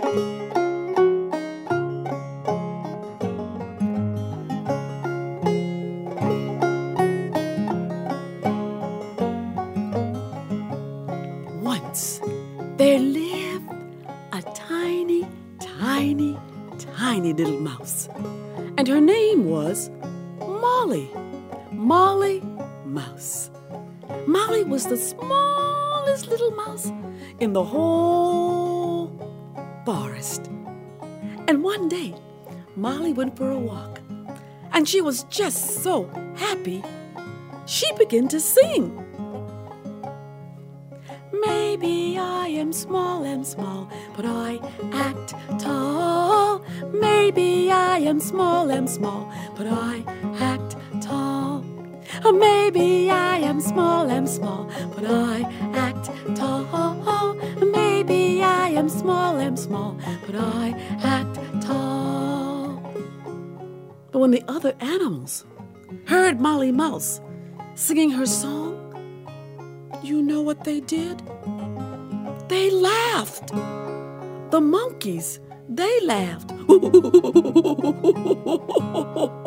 Once there lived a tiny, tiny, tiny little mouse, and her name was Molly. Molly Mouse. Molly was the smallest little mouse in the whole forest. And one day, Molly went for a walk, and she was just so happy, she began to sing. Maybe I am small, but I act tall. Maybe I am small, but I act tall. Maybe I am small, but I act tall. Maybe I am small, but I act tall. But when the other animals heard Molly Mouse singing her song, you know what they did? They laughed. The monkeys, they laughed.